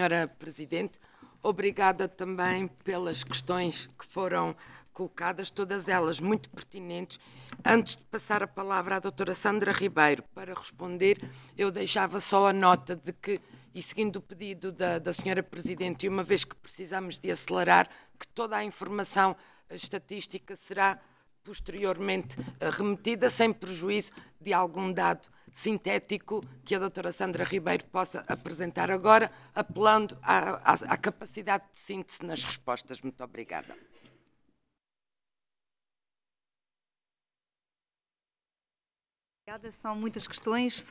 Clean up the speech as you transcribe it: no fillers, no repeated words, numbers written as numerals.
Senhora Presidente. Obrigada também pelas questões que foram colocadas, todas elas muito pertinentes. Antes de passar a palavra à doutora Sandra Ribeiro para responder, eu deixava só a nota de que, e seguindo o pedido da Senhora Presidente, e uma vez que precisamos de acelerar, que toda a informação estatística será posteriormente remetida, sem prejuízo de algum dado sintético que a doutora Sandra Ribeiro possa apresentar agora, apelando à capacidade de síntese nas respostas. Muito obrigada. Obrigada, são muitas questões.